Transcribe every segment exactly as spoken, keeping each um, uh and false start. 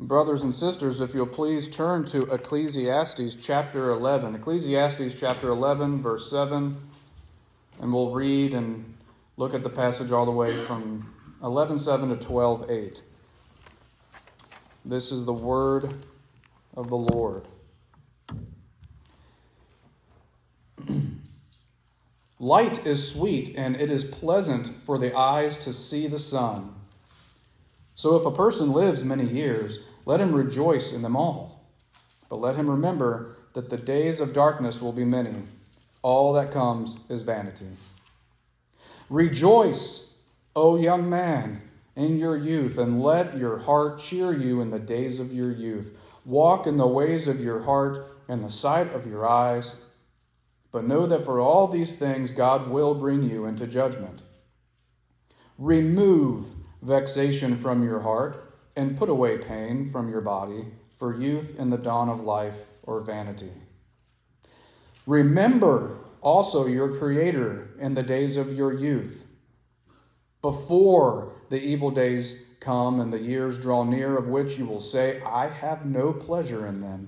Brothers and sisters, if you'll please turn to Ecclesiastes chapter eleven. Ecclesiastes chapter eleven, verse seven. And we'll read and look at the passage all the way from eleven seven to twelve eight. This is the word of the Lord. Light is sweet, and it is pleasant for the eyes to see the sun. So if a person lives many years, let him rejoice in them all. But let him remember that the days of darkness will be many. All that comes is vanity. Rejoice, O young man, in your youth, and let your heart cheer you in the days of your youth. Walk in the ways of your heart and the sight of your eyes. But know that for all these things God will bring you into judgment. Remove vexation from your heart, and put away pain from your body, for youth in the dawn of life or vanity. Remember also your Creator in the days of your youth, before the evil days come and the years draw near, of which you will say, I have no pleasure in them.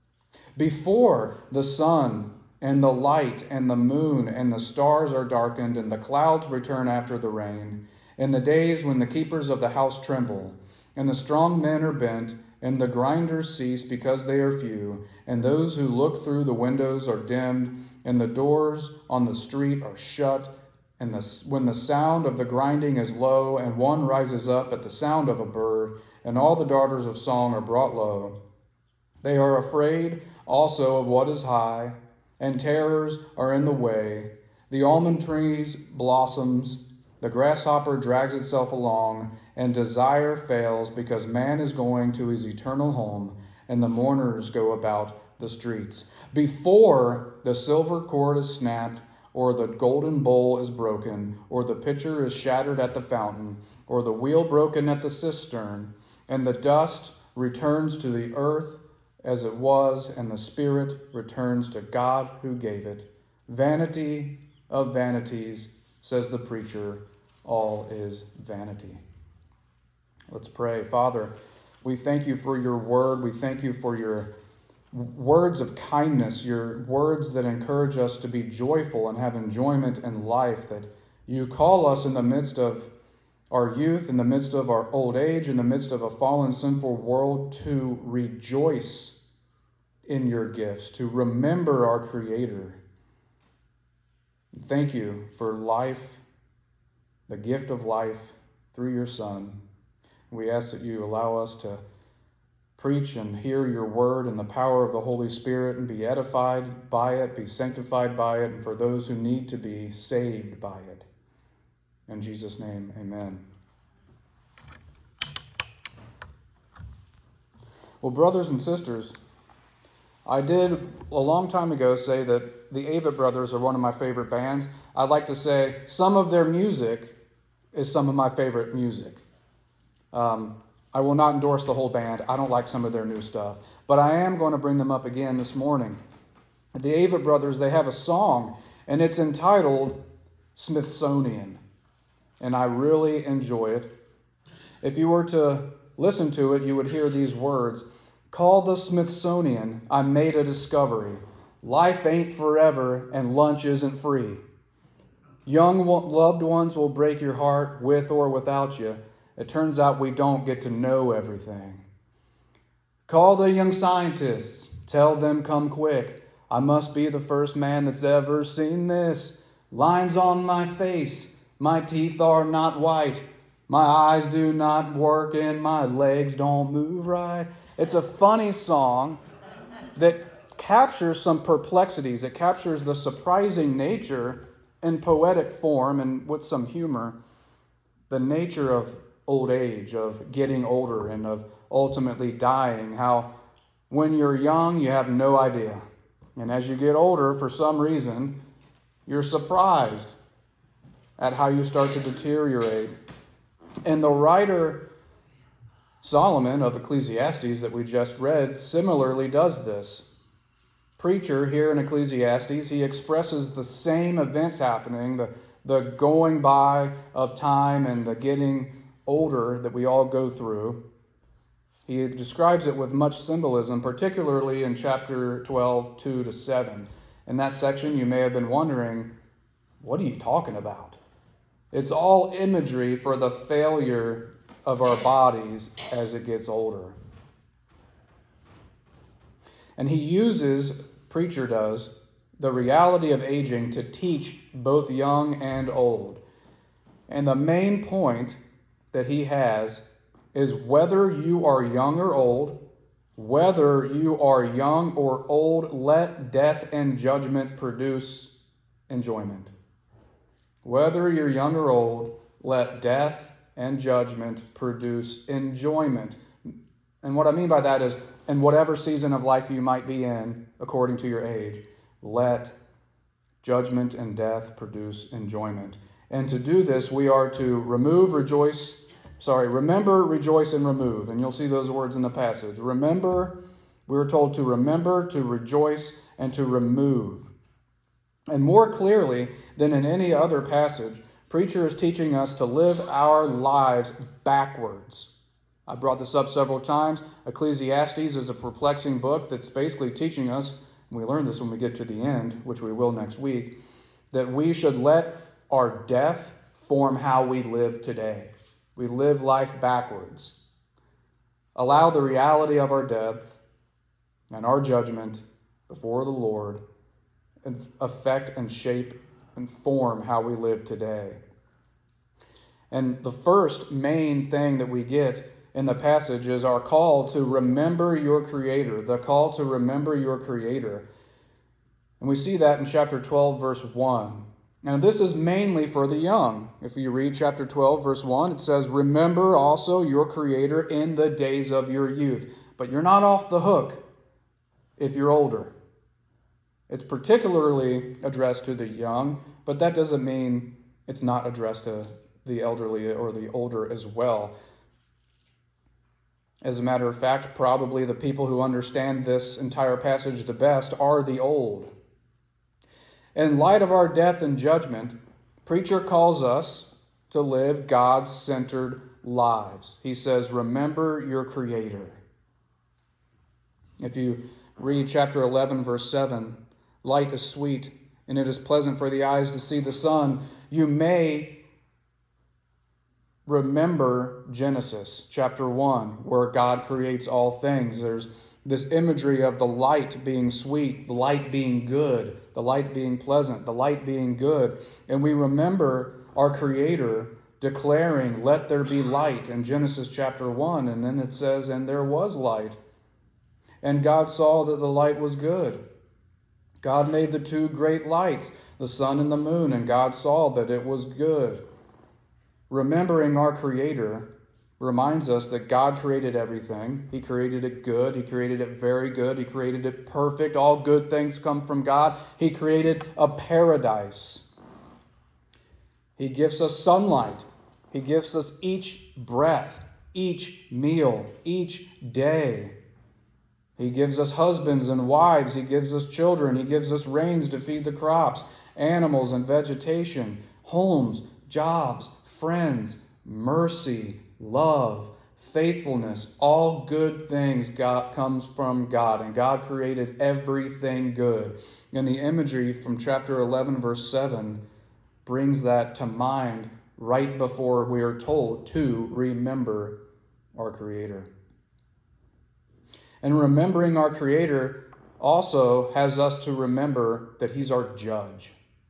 Before the sun and the light and the moon and the stars are darkened, and the clouds return after the rain, in the days when the keepers of the house tremble, and the strong men are bent, and the grinders cease because they are few, and those who look through the windows are dimmed, and the doors on the street are shut, and the, when the sound of the grinding is low, and one rises up at the sound of a bird, and all the daughters of song are brought low. They are afraid also of what is high, and terrors are in the way. The almond trees blossoms, the grasshopper drags itself along, and desire fails because man is going to his eternal home, and the mourners go about the streets. Before the silver cord is snapped, or the golden bowl is broken, or the pitcher is shattered at the fountain, or the wheel broken at the cistern, and the dust returns to the earth as it was, and the spirit returns to God who gave it. Vanity of vanities, says the preacher, all is vanity. Let's pray. Father, we thank you for your word. We thank you for your words of kindness, your words that encourage us to be joyful and have enjoyment in life, that you call us in the midst of our youth, in the midst of our old age, in the midst of a fallen, sinful world, to rejoice in your gifts, to remember our Creator. Thank you for life, the gift of life through your Son. We ask that you allow us to preach and hear your word in the power of the Holy Spirit and be edified by it, be sanctified by it, and for those who need to be saved by it. In Jesus' name, amen. Well, brothers and sisters, I did a long time ago say that the Avett Brothers are one of my favorite bands. I'd like to say some of their music is some of my favorite music. Um, I will not endorse the whole band. I don't like some of their new stuff. But I am going to bring them up again this morning. The Avett Brothers, they have a song, and it's entitled Smithsonian. And I really enjoy it. If you were to listen to it, you would hear these words. Call the Smithsonian, I made a discovery. Life ain't forever, and lunch isn't free. Young loved ones will break your heart with or without you. It turns out we don't get to know everything. Call the young scientists. Tell them come quick. I must be the first man that's ever seen this. Lines on my face. My teeth are not white. My eyes do not work and my legs don't move right. It's a funny song that captures some perplexities. It captures the surprising nature in poetic form and with some humor, the nature of old age, of getting older, and of ultimately dying. How when you're young, you have no idea. And as you get older, for some reason, you're surprised at how you start to deteriorate. And the writer Solomon of Ecclesiastes that we just read similarly does this. Preacher here in Ecclesiastes, he expresses the same events happening, the, the going by of time and the getting older that we all go through. He describes it with much symbolism, particularly in chapter twelve, two to seven. In that section, you may have been wondering, what are you talking about? It's all imagery for the failure of our bodies as it gets older. And he uses, preacher does, the reality of aging to teach both young and old. And the main point that he has is whether you are young or old, whether you are young or old, let death and judgment produce enjoyment. Whether you're young or old, let death and judgment produce enjoyment. And what I mean by that is, in whatever season of life you might be in, according to your age, let judgment and death produce enjoyment. And to do this, we are to remove, rejoice, sorry, remember, rejoice, and remove. And you'll see those words in the passage. Remember, we are told to remember, to rejoice, and to remove. And more clearly than in any other passage, preacher is teaching us to live our lives backwards. I brought this up several times. Ecclesiastes is a perplexing book that's basically teaching us, and we learn this when we get to the end, which we will next week, that we should let our death form how we live today. We live life backwards. Allow the reality of our death and our judgment before the Lord and affect and shape and form how we live today. And the first main thing that we get in the passage is our call to remember your Creator, the call to remember your Creator. And we see that in chapter twelve, verse one. And this is mainly for the young. If you read chapter twelve, verse one, it says, remember also your Creator in the days of your youth. But you're not off the hook if you're older. It's particularly addressed to the young, but that doesn't mean it's not addressed to the elderly or the older as well. As a matter of fact, probably the people who understand this entire passage the best are the old. In light of our death and judgment, preacher calls us to live God-centered lives. He says, remember your Creator. If you read chapter eleven, verse seven, light is sweet, and it is pleasant for the eyes to see the sun. You may remember Genesis chapter one, where God creates all things. There's this imagery of the light being sweet, the light being good, the light being pleasant, the light being good. And we remember our Creator declaring, let there be light in Genesis chapter one. And then it says, and there was light. And God saw that the light was good. God made the two great lights, the sun and the moon, and God saw that it was good. Remembering our Creator reminds us that God created everything. He created it good. He created it very good. He created it perfect. All good things come from God. He created a paradise. He gives us sunlight. He gives us each breath, each meal, each day. He gives us husbands and wives. He gives us children. He gives us rains to feed the crops, animals and vegetation, homes, jobs, friends, mercy, love, faithfulness. All good things God comes from God, and God created everything good. And the imagery from chapter eleven, verse seven, brings that to mind right before we are told to remember our Creator. And remembering our Creator also has us to remember that He's our judge.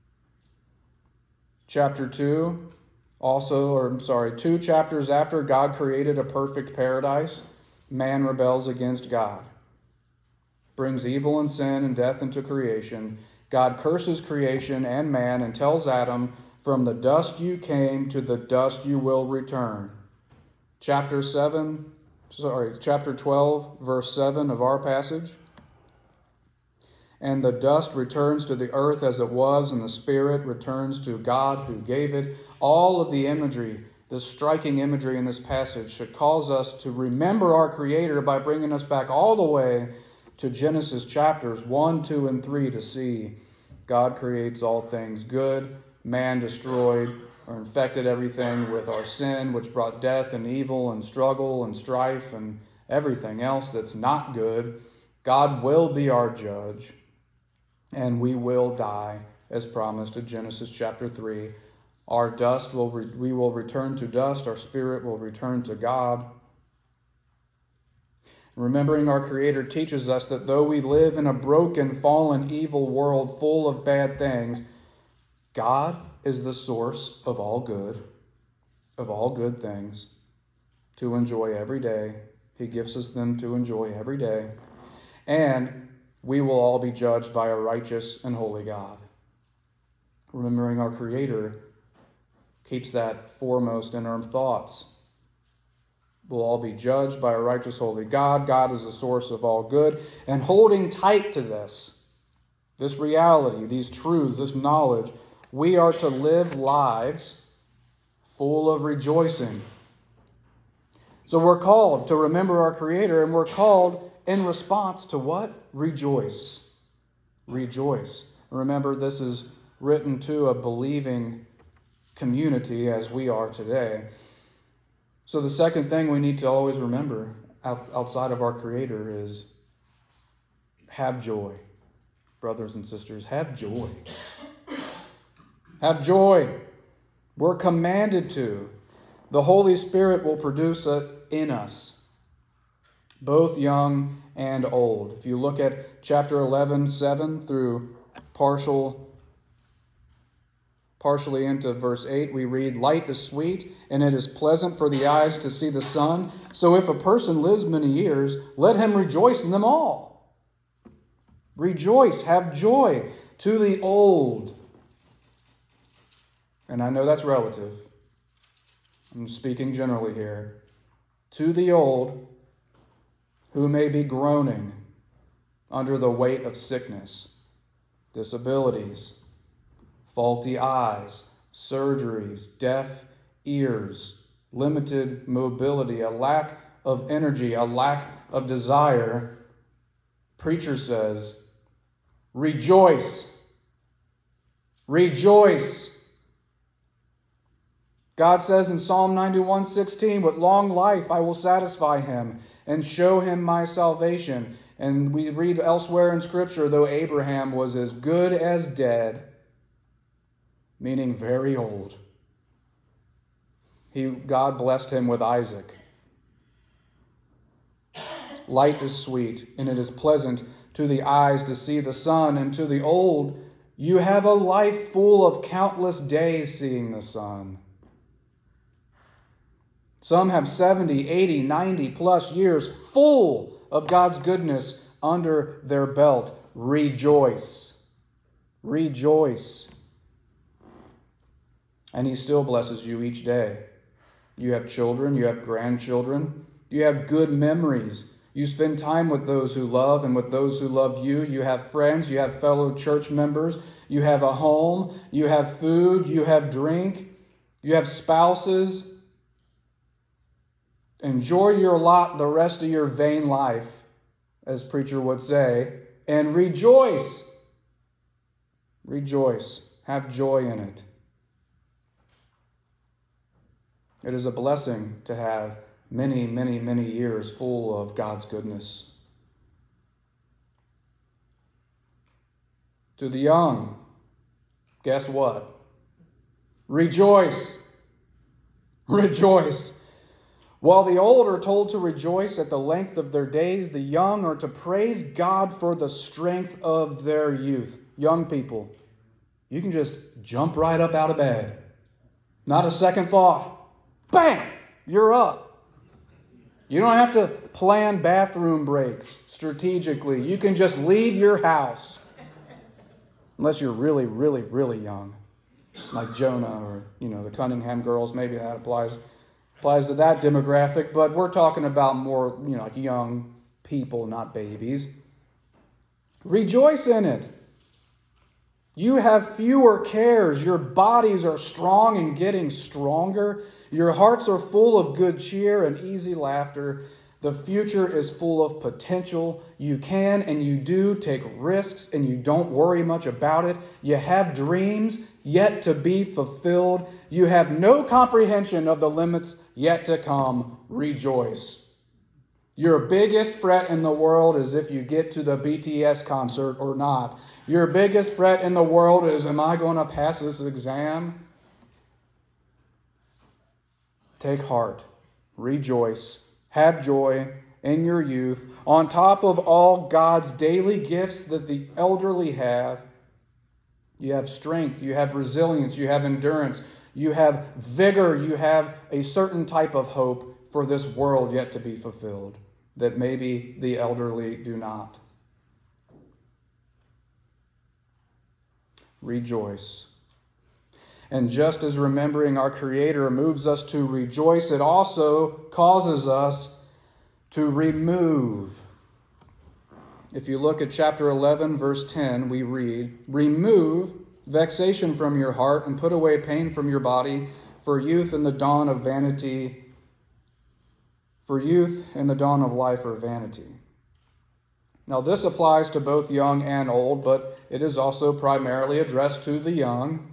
Chapter two, also, or I'm sorry, two chapters after God created a perfect paradise, man rebels against God, brings evil and sin and death into creation. God curses creation and man and tells Adam, from the dust you came, to the dust you will return. Chapter seven, sorry, chapter twelve, verse seven of our passage. And the dust returns to the earth as it was, and the spirit returns to God who gave it. All of the imagery, the striking imagery in this passage, should cause us to remember our Creator by bringing us back all the way to Genesis chapters one, two, and three to see God creates all things good. Man destroyed or infected everything with our sin, which brought death and evil and struggle and strife and everything else that's not good. God will be our judge, and we will die, as promised in Genesis chapter three. Our dust will re- we will return to dust, our spirit will return to God. Remembering our Creator teaches us that though we live in a broken, fallen, evil world full of bad things, God is the source of all good, of all good things to enjoy every day. He gives us them to enjoy every day. And we will all be judged by a righteous and holy God. Remembering our Creator keeps that foremost in our thoughts. We'll all be judged by a righteous, holy God. God is the source of all good. And holding tight to this, this reality, these truths, this knowledge, we are to live lives full of rejoicing. So we're called to remember our Creator, and we're called in response to what? Rejoice. Rejoice. Remember, this is written to a believing community as we are today. So the second thing we need to always remember outside of our Creator is have joy. Brothers and sisters, have joy. Have joy. We're commanded to. The Holy Spirit will produce it in us, both young and old. If you look at chapter eleven, seven through partial Partially into verse eight, we read, "Light is sweet, and it is pleasant for the eyes to see the sun. So if a person lives many years, let him rejoice in them all." Rejoice, have joy to the old. And I know that's relative. I'm speaking generally here. To the old who may be groaning under the weight of sickness, disabilities, faulty eyes, surgeries, deaf ears, limited mobility, a lack of energy, a lack of desire. Preacher says, rejoice. Rejoice. God says in Psalm ninety-one sixteen, "With long life I will satisfy him and show him my salvation." And we read elsewhere in Scripture, though Abraham was as good as dead, meaning very old, he, God blessed him with Isaac. Light is sweet, and it is pleasant to the eyes to see the sun, and to the old, you have a life full of countless days seeing the sun. Some have seventy, eighty, ninety plus years full of God's goodness under their belt. Rejoice. Rejoice. And he still blesses you each day. You have children, you have grandchildren, you have good memories. You spend time with those who love and with those who love you. You have friends, you have fellow church members, you have a home, you have food, you have drink, you have spouses. Enjoy your lot the rest of your vain life, as preacher would say, and rejoice. Rejoice. Have joy in it. It is a blessing to have many, many, many years full of God's goodness. To the young, guess what? Rejoice. Rejoice. While the old are told to rejoice at the length of their days, the young are to praise God for the strength of their youth. Young people, you can just jump right up out of bed. Not a second thought. Bam! You're up. You don't have to plan bathroom breaks strategically. You can just leave your house. Unless you're really, really, really young. Like Jonah or, you know, the Cunningham girls. Maybe that applies, applies to that demographic. But we're talking about more, you know, like young people, not babies. Rejoice in it. You have fewer cares. Your bodies are strong and getting stronger. Your hearts are full of good cheer and easy laughter. The future is full of potential. You can and you do take risks and you don't worry much about it. You have dreams yet to be fulfilled. You have no comprehension of the limits yet to come. Rejoice. Your biggest fret in the world is if you get to the B T S concert or not. Your biggest fret in the world is, am I going to pass this exam? Take heart, rejoice, have joy in your youth. On top of all God's daily gifts that the elderly have, you have strength, you have resilience, you have endurance, you have vigor, you have a certain type of hope for this world yet to be fulfilled that maybe the elderly do not. Rejoice. And just as remembering our Creator moves us to rejoice, it also causes us to remove. If you look at chapter eleven, verse ten, we read, "Remove vexation from your heart and put away pain from your body, for youth and the dawn of vanity, for youth and the dawn of life are vanity." Now this applies to both young and old, but it is also primarily addressed to the young.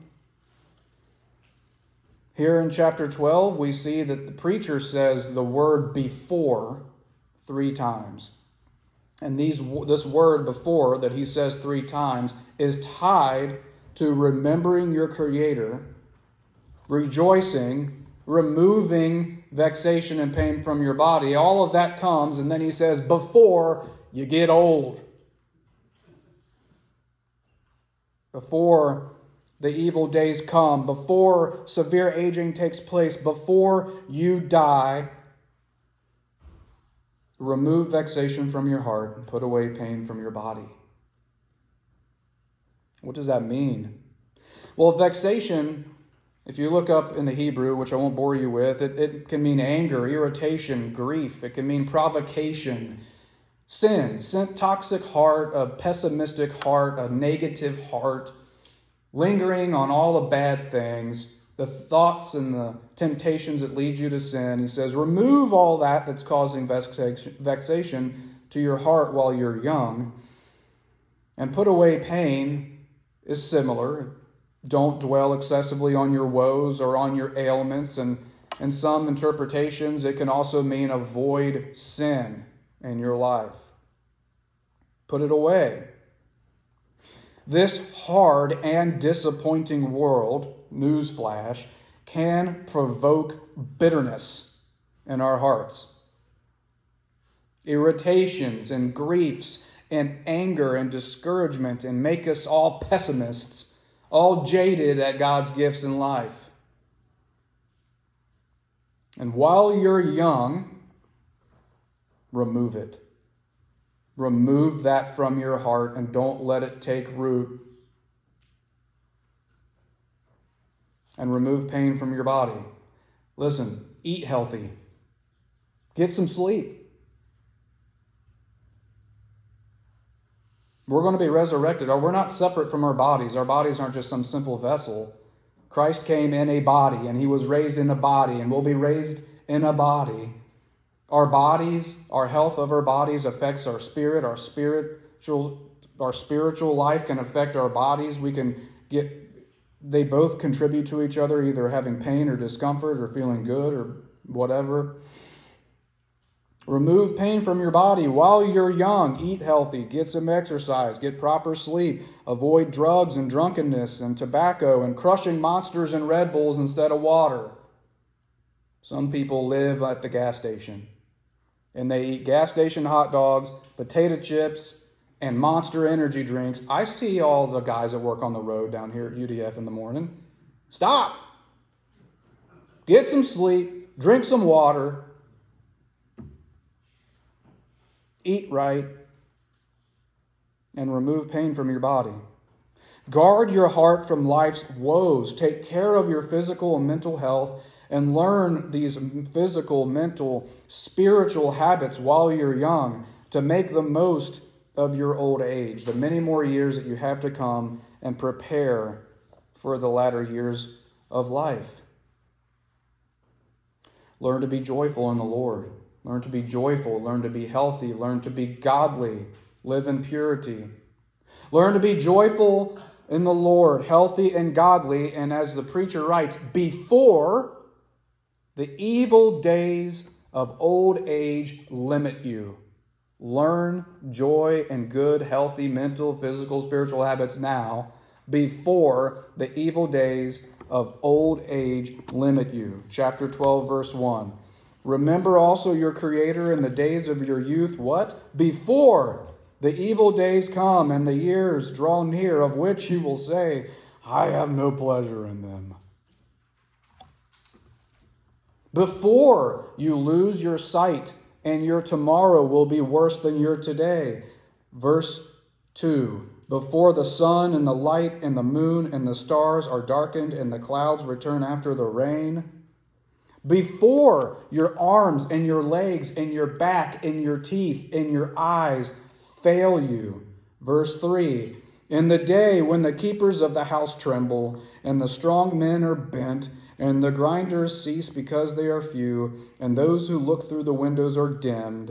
Here in chapter twelve, we see that the preacher says the word before three times. And these, this word before that he says three times is tied to remembering your Creator, rejoicing, removing vexation and pain from your body. All of that comes, and then he says, before you get old. Before the evil days come, before severe aging takes place, before you die, remove vexation from your heart and put away pain from your body. What does that mean? Well, vexation, if you look up in the Hebrew, which I won't bore you with, it, it can mean anger, irritation, grief. It can mean provocation, sin, sin, toxic heart, a pessimistic heart, a negative heart, lingering on all the bad things, the thoughts and the temptations that lead you to sin. He says, remove all that that's causing vexation to your heart while you're young, and put away pain is similar. Don't dwell excessively on your woes or on your ailments. And in some interpretations, it can also mean avoid sin in your life. Put it away. This hard and disappointing world, newsflash, can provoke bitterness in our hearts. Irritations and griefs and anger and discouragement, and make us all pessimists, all jaded at God's gifts in life. And while you're young, remove it. Remove that from your heart and don't let it take root. And remove pain from your body. Listen, eat healthy. Get some sleep. We're going to be resurrected. We're not separate from our bodies. Our bodies aren't just some simple vessel. Christ came in a body, and he was raised in a body, and will be raised in a body. Our bodies, our health of our bodies affects our spirit. Our spiritual, our spiritual life can affect our bodies. We can get, they both contribute to each other, either having pain or discomfort or feeling good or whatever. Remove pain from your body while you're young. Eat healthy. Get some exercise. Get proper sleep. Avoid drugs and drunkenness and tobacco and crushing monsters and Red Bulls instead of water. Some people live at the gas station, and they eat gas station hot dogs, potato chips, and Monster energy drinks. I see all the guys that work on the road down here at U D F in the morning. Stop. Get some sleep. Drink some water. Eat right. And remove pain from your body. Guard your heart from life's woes. Take care of your physical and mental health, and learn these physical, mental, spiritual habits while you're young to make the most of your old age, the many more years that you have to come, and prepare for the latter years of life. Learn to be joyful in the Lord. Learn to be joyful. Learn to be healthy. Learn to be godly. Live in purity. Learn to be joyful in the Lord, healthy and godly, and as the preacher writes, before the evil days of old age limit you. Learn joy and good, healthy, mental, physical, spiritual habits now before the evil days of old age limit you. Chapter twelve, verse one. Remember also your Creator in the days of your youth. What? Before the evil days come and the years draw near, of which you will say, I have no pleasure in them. Before you lose your sight and your tomorrow will be worse than your today. Verse two. Before the sun and the light and the moon and the stars are darkened and the clouds return after the rain. Before your arms and your legs and your back and your teeth and your eyes fail you. Verse three. In the day when the keepers of the house tremble and the strong men are bent and the grinders cease because they are few and those who look through the windows are dimmed.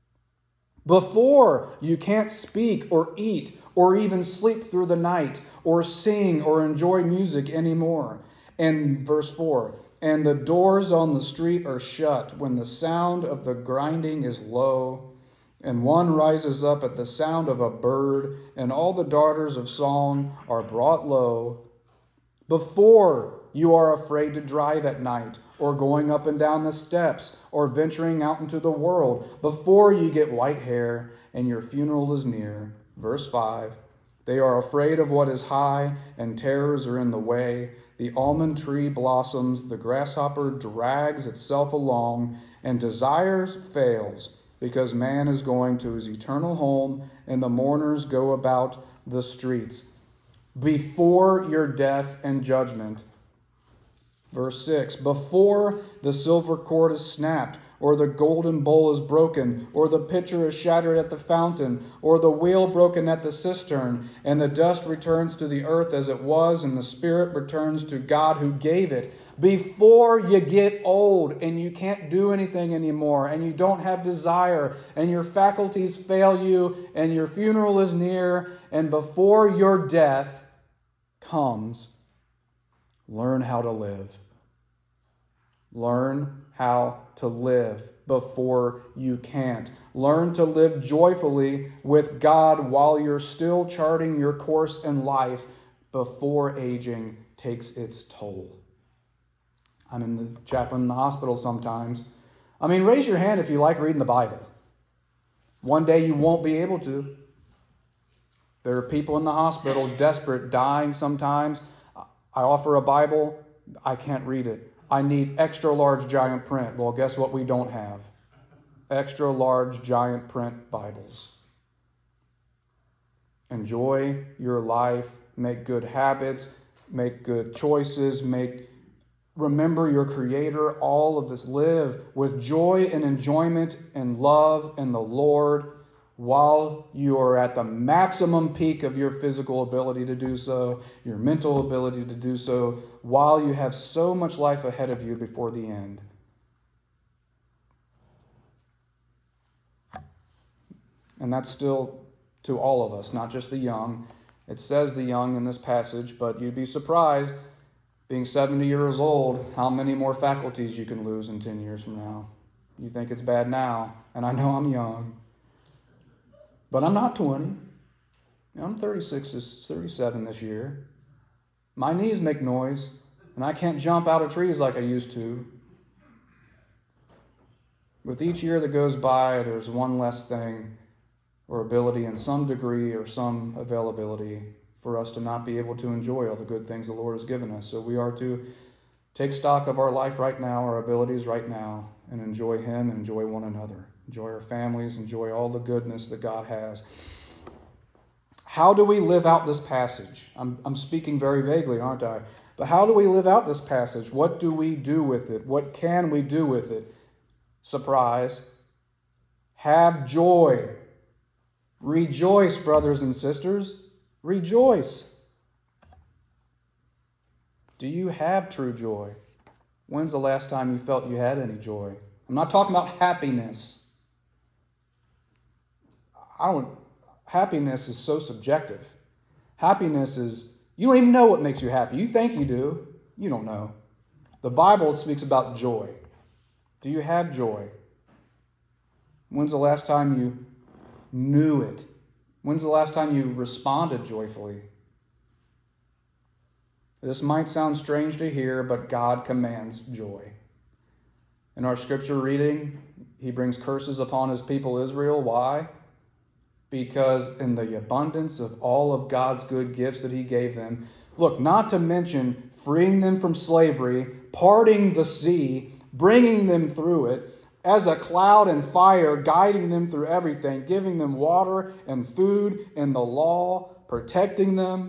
Before you can't speak or eat or even sleep through the night or sing or enjoy music anymore. And verse four. And the doors on the street are shut when the sound of the grinding is low, and one rises up at the sound of a bird, and all the daughters of song are brought low. Before you are afraid to drive at night, or going up and down the steps, or venturing out into the world, before you get white hair and your funeral is near. Verse five. They are afraid of what is high, and terrors are in the way. The almond tree blossoms, the grasshopper drags itself along, and desire fails, because man is going to his eternal home, and the mourners go about the streets. Before your death and judgment. Verse six. Before the silver cord is snapped, or the golden bowl is broken, or the pitcher is shattered at the fountain, or the wheel broken at the cistern, and the dust returns to the earth as it was, and the spirit returns to God who gave it. Before you get old and you can't do anything anymore, and you don't have desire, and your faculties fail you, and your funeral is near, and before your death comes, learn how to live. Learn how to live before you can't. Learn to live joyfully with God while you're still charting your course in life before aging takes its toll. I'm in the chaplain in the hospital sometimes. I mean, raise your hand if you like reading the Bible. One day you won't be able to. There are people in the hospital desperate, dying sometimes. I offer a Bible. I can't read it. I need extra large giant print. Well, guess what we don't have? Extra large giant print Bibles. Enjoy your life. Make good habits. Make good choices. Make remember your Creator. All of this. Live with joy and enjoyment and love in the Lord while you are at the maximum peak of your physical ability to do so, your mental ability to do so, while you have so much life ahead of you before the end. And that's still to all of us, not just the young. It says the young in this passage, but you'd be surprised, being seventy years old, how many more faculties you can lose in ten years from now. You think it's bad now, and I know I'm young. But I'm not twenty. I'm thirty-six, thirty-seven this year. My knees make noise, and I can't jump out of trees like I used to. With each year that goes by, there's one less thing or ability in some degree or some availability for us to not be able to enjoy all the good things the Lord has given us. So we are to take stock of our life right now, our abilities right now, and enjoy Him and enjoy one another. Enjoy our families, enjoy all the goodness that God has. How do we live out this passage? I'm, I'm speaking very vaguely, aren't I? But how do we live out this passage? What do we do with it? What can we do with it? Surprise. Have joy. Rejoice, brothers and sisters. Rejoice. Do you have true joy? When's the last time you felt you had any joy? I'm not talking about happiness. I don't, happiness is so subjective. Happiness is, you don't even know what makes you happy. You think you do. You don't know. The Bible speaks about joy. Do you have joy? When's the last time you knew it? When's the last time you responded joyfully? This might sound strange to hear, but God commands joy. In our scripture reading, he brings curses upon his people Israel. Why? Because in the abundance of all of God's good gifts that he gave them, look, not to mention freeing them from slavery, parting the sea, bringing them through it, as a cloud and fire, guiding them through everything, giving them water and food and the law, protecting them.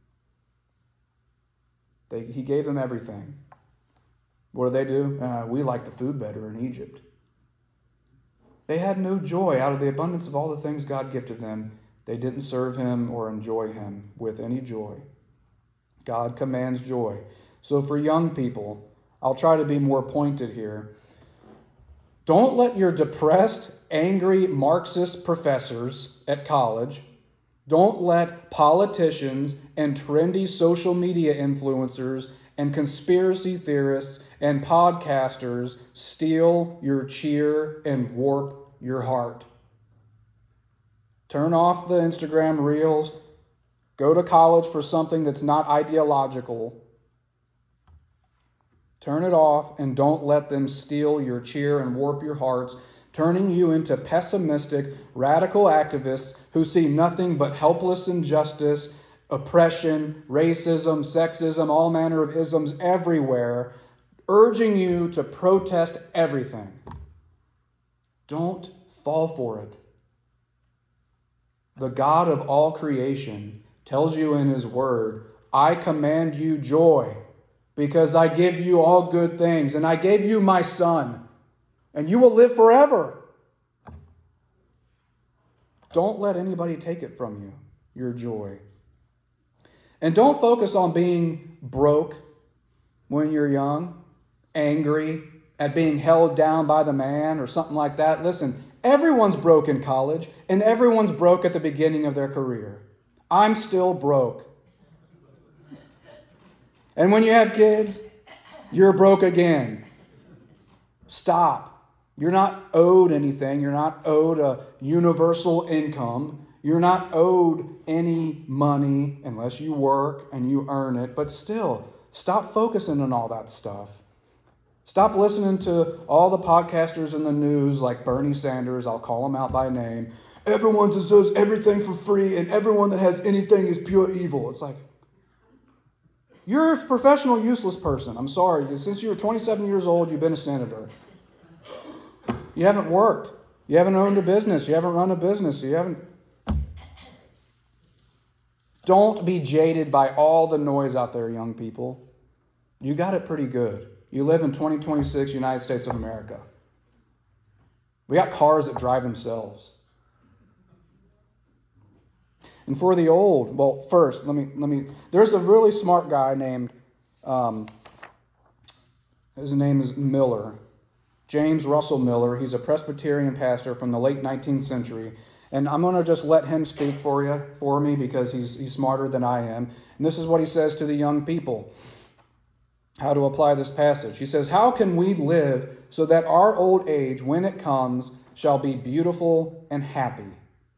They, he gave them everything. What do they do? Uh, we like the food better in Egypt. They had no joy out of the abundance of all the things God gifted them. They didn't serve him or enjoy him with any joy. God commands joy. So for young people, I'll try to be more pointed here. Don't let your depressed, angry Marxist professors at college, don't let politicians and trendy social media influencers and conspiracy theorists and podcasters steal your cheer and warp your heart. Turn off the Instagram reels. Go to college for something that's not ideological. Turn it off and don't let them steal your cheer and warp your hearts, turning you into pessimistic, radical activists who see nothing but helpless injustice, oppression, racism, sexism, all manner of isms everywhere, urging you to protest everything. Don't fall for it. The God of all creation tells you in his word, I command you joy, because I give you all good things, and I gave you my son, and you will live forever. Don't let anybody take it from you, your joy. And don't focus on being broke when you're young, angry at being held down by the man or something like that. Listen, everyone's broke in college, and everyone's broke at the beginning of their career. I'm still broke. And when you have kids, you're broke again. Stop. You're not owed anything. You're not owed a universal income. You're not owed any money unless you work and you earn it. But still, stop focusing on all that stuff. Stop listening to all the podcasters in the news like Bernie Sanders. I'll call him out by name. Everyone deserves everything for free, and everyone that has anything is pure evil. It's like, you're a professional, useless person. I'm sorry. Since you were twenty-seven years old, you've been a senator. You haven't worked. You haven't owned a business. You haven't run a business. You haven't... Don't be jaded by all the noise out there, young people. You got it pretty good. You live in twenty twenty-six, United States of America. We got cars that drive themselves. And for the old, well, first, let me, let me, there's a really smart guy named, um, his name is Miller, James Russell Miller. He's a Presbyterian pastor from the late nineteenth century. And I'm going to just let him speak for you, for me, because he's, he's smarter than I am. And this is what he says to the young people, how to apply this passage. He says, how can we live so that our old age, when it comes, shall be beautiful and happy?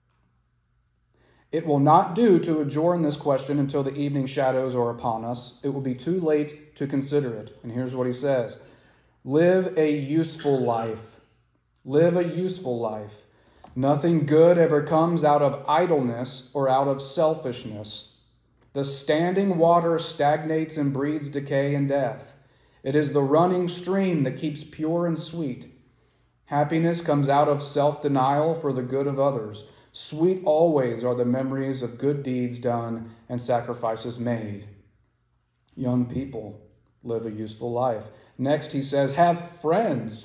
It will not do to adjourn this question until the evening shadows are upon us. It will be too late to consider it. And here's what he says. Live a useful life. Live a useful life. Nothing good ever comes out of idleness or out of selfishness. The standing water stagnates and breeds decay and death. It is the running stream that keeps pure and sweet. Happiness comes out of self-denial for the good of others. Sweet always are the memories of good deeds done and sacrifices made. Young people, live a useful life. Next, he says, have friends.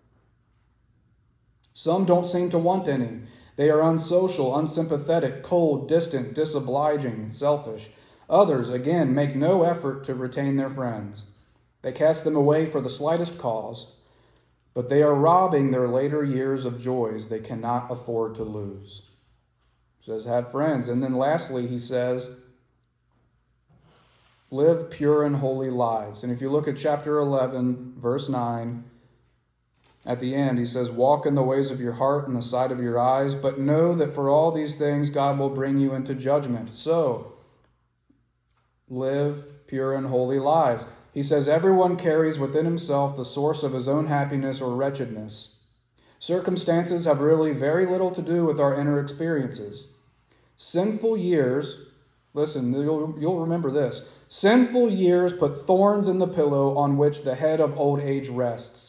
Some don't seem to want any. They are unsocial, unsympathetic, cold, distant, disobliging, selfish. Others, again, make no effort to retain their friends. They cast them away for the slightest cause, but they are robbing their later years of joys they cannot afford to lose. He says, have friends. And then lastly, he says, live pure and holy lives. And if you look at chapter eleven, verse nine, At the end, he says, walk in the ways of your heart and the sight of your eyes, but know that for all these things God will bring you into judgment. So, live pure and holy lives. He says, everyone carries within himself the source of his own happiness or wretchedness. Circumstances have really very little to do with our inner experiences. Sinful years, listen, you'll, you'll remember this. Sinful years put thorns in the pillow on which the head of old age rests.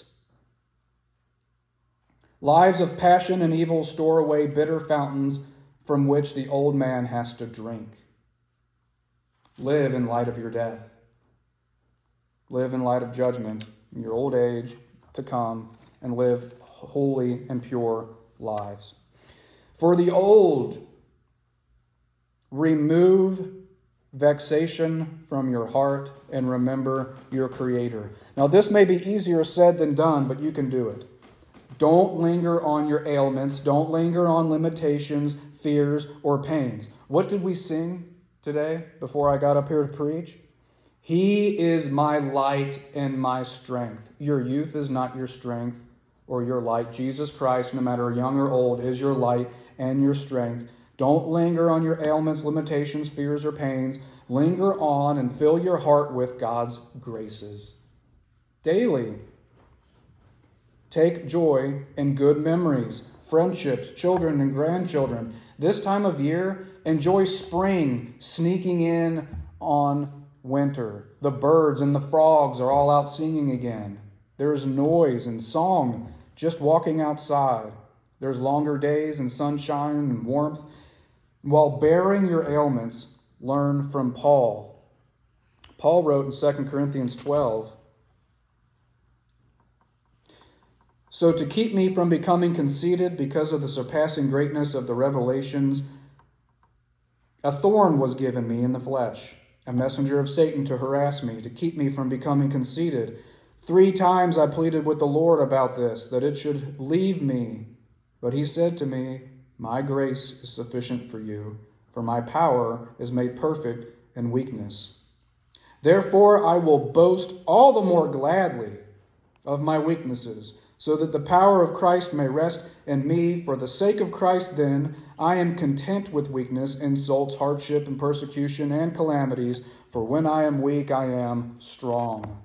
Lives of passion and evil store away bitter fountains from which the old man has to drink. Live in light of your death. Live in light of judgment in your old age to come, and live holy and pure lives. For the old, remove vexation from your heart and remember your Creator. Now, this may be easier said than done, but you can do it. Don't linger on your ailments. Don't linger on limitations, fears, or pains. What did we sing today before I got up here to preach? He is my light and my strength. Your youth is not your strength or your light. Jesus Christ, no matter young or old, is your light and your strength. Don't linger on your ailments, limitations, fears, or pains. Linger on and fill your heart with God's graces. Daily, take joy in good memories, friendships, children, and grandchildren. This time of year, enjoy spring sneaking in on winter. The birds and the frogs are all out singing again. There's noise and song just walking outside. There's longer days and sunshine and warmth. While bearing your ailments, learn from Paul. Paul wrote in Second Corinthians twelve, so to keep me from becoming conceited because of the surpassing greatness of the revelations, a thorn was given me in the flesh, a messenger of Satan to harass me, to keep me from becoming conceited. Three times I pleaded with the Lord about this, that it should leave me. But he said to me, my grace is sufficient for you, for my power is made perfect in weakness. Therefore I will boast all the more gladly of my weaknesses, so that the power of Christ may rest in me. For the sake of Christ, then, I am content with weakness, insults, hardship, and persecution, and calamities. For when I am weak, I am strong.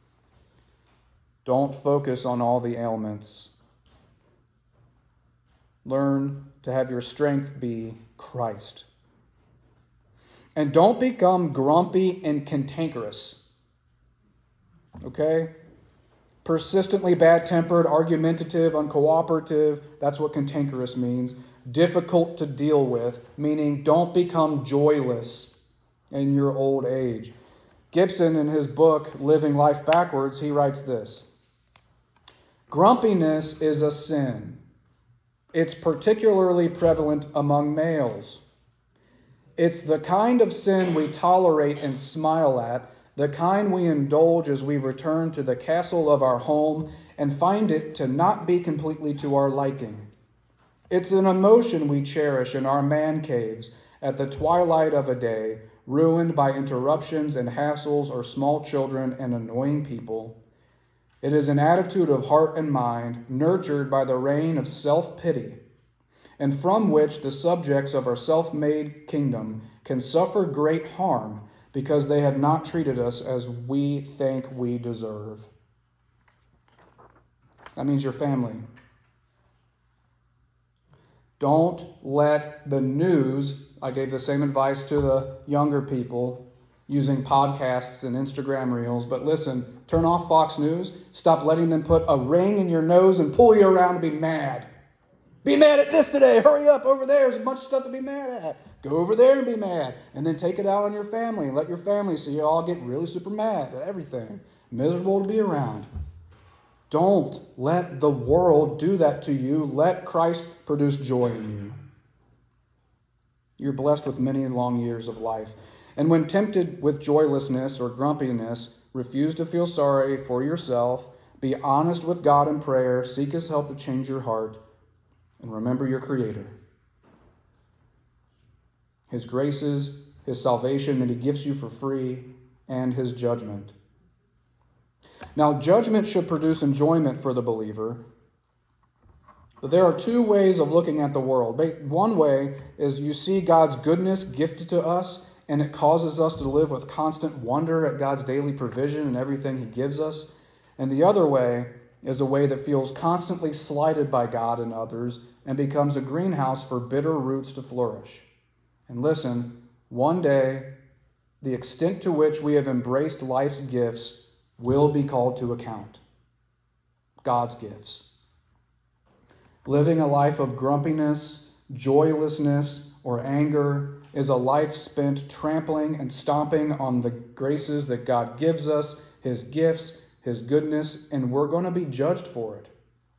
Don't focus on all the ailments. Learn to have your strength be Christ. And don't become grumpy and cantankerous. Okay? Persistently bad-tempered, argumentative, uncooperative. That's what cantankerous means. Difficult to deal with, meaning don't become joyless in your old age. Gibson, in his book, Living Life Backwards, he writes this. Grumpiness is a sin. It's particularly prevalent among males. It's the kind of sin we tolerate and smile at, the kind we indulge as we return to the castle of our home and find it to not be completely to our liking. It's an emotion we cherish in our man caves at the twilight of a day, ruined by interruptions and hassles or small children and annoying people. It is an attitude of heart and mind nurtured by the rain of self-pity, and from which the subjects of our self-made kingdom can suffer great harm because they have not treated us as we think we deserve. That means your family. Don't let the news, I gave the same advice to the younger people using podcasts and Instagram reels, but listen, turn off Fox News, stop letting them put a ring in your nose and pull you around to be mad. Be mad at this today, hurry up, over there, there's a bunch of stuff to be mad at. Go over there and be mad, and then take it out on your family and let your family see you all get really super mad at everything. Miserable to be around. Don't let the world do that to you. Let Christ produce joy in you. You're blessed with many long years of life. And when tempted with joylessness or grumpiness, refuse to feel sorry for yourself. Be honest with God in prayer. Seek His help to change your heart. And remember your Creator. His graces, His salvation that He gives you for free, and His judgment. Now, judgment should produce enjoyment for the believer, But there are two ways of looking at the world. One way is you see God's goodness gifted to us, and it causes us to live with constant wonder at God's daily provision and everything he gives us. And the other way is a way that feels constantly slighted by God and others and becomes a greenhouse for bitter roots to flourish. And listen, one day, the extent to which we have embraced life's gifts will be called to account. God's gifts. Living a life of grumpiness, joylessness, or anger is a life spent trampling and stomping on the graces that God gives us, his gifts, his goodness, and we're going to be judged for it.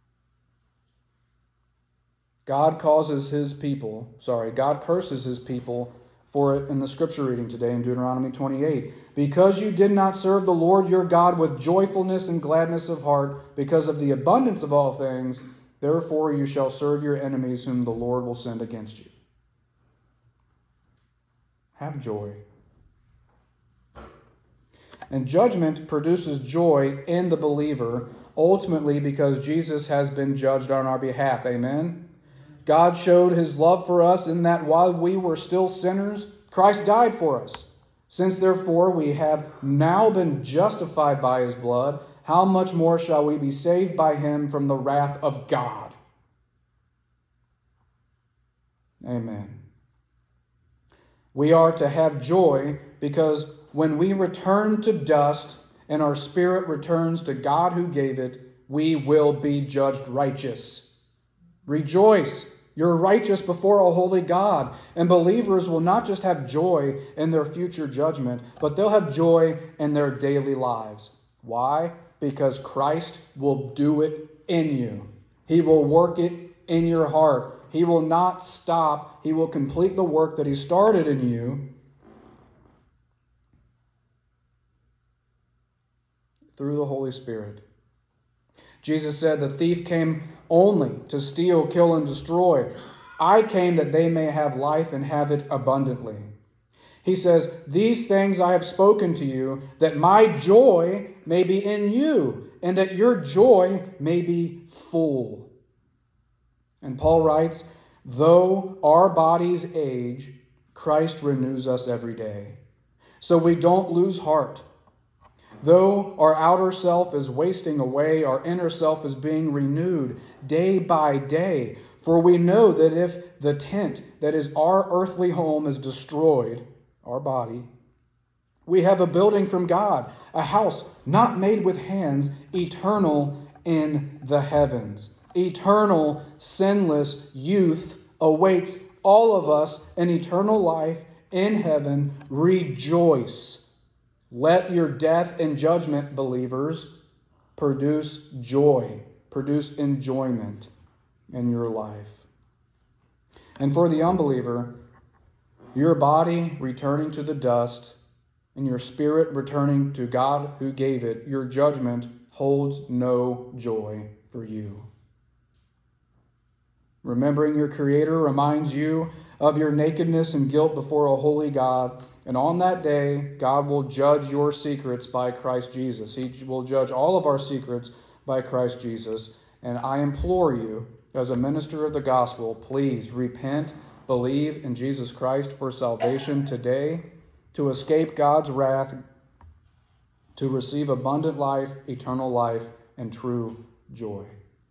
God causes his people, sorry, God curses his people for it in the scripture reading today in Deuteronomy twenty-eight. Because you did not serve the Lord your God with joyfulness and gladness of heart, because of the abundance of all things, therefore you shall serve your enemies whom the Lord will send against you. Have joy. And judgment produces joy in the believer, ultimately because Jesus has been judged on our behalf. Amen? God showed his love for us in that while we were still sinners, Christ died for us. Since therefore we have now been justified by his blood, how much more shall we be saved by him from the wrath of God? Amen. We are to have joy because when we return to dust and our spirit returns to God who gave it, we will be judged righteous. Rejoice. You're righteous before a holy God. And believers will not just have joy in their future judgment, but they'll have joy in their daily lives. Why? Because Christ will do it in you. He will work it in your heart. He will not stop. He will complete the work that he started in you through the Holy Spirit. Jesus said, the thief came only to steal, kill, and destroy. I came that they may have life and have it abundantly. He says, these things I have spoken to you, that my joy may be in you, and that your joy may be full. And Paul writes, though our bodies age, Christ renews us every day. So we don't lose heart. Though our outer self is wasting away, our inner self is being renewed day by day. For we know that if the tent that is our earthly home is destroyed, our body, we have a building from God, a house not made with hands, eternal in the heavens. Eternal, sinless youth awaits all of us in eternal life in heaven. Rejoice. Let your death and judgment, believers, produce joy, produce enjoyment in your life. And for the unbeliever, your body returning to the dust and your spirit returning to God who gave it, your judgment holds no joy for you. Remembering your Creator reminds you of your nakedness and guilt before a holy God. And on that day, God will judge your secrets by Christ Jesus. He will judge all of our secrets by Christ Jesus. And I implore you, as a minister of the gospel, please repent, believe in Jesus Christ for salvation today, to escape God's wrath, to receive abundant life, eternal life, and true joy.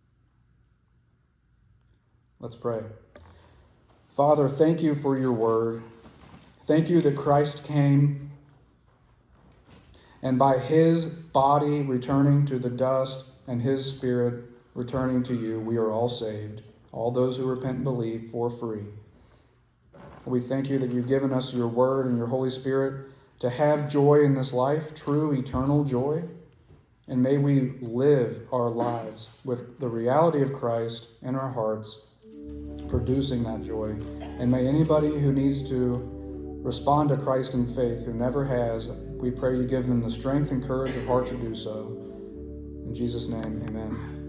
Let's pray. Father, thank you for your word. Thank you that Christ came, and by his body returning to the dust and his spirit returning to you, we are all saved, all those who repent and believe for free. We thank you that you've given us your word and your Holy Spirit to have joy in this life, true eternal joy, and may we live our lives with the reality of Christ in our hearts, producing that joy. And may anybody who needs to respond to Christ in faith, who never has, we pray you give them the strength and courage of heart to do so. In Jesus' name, amen.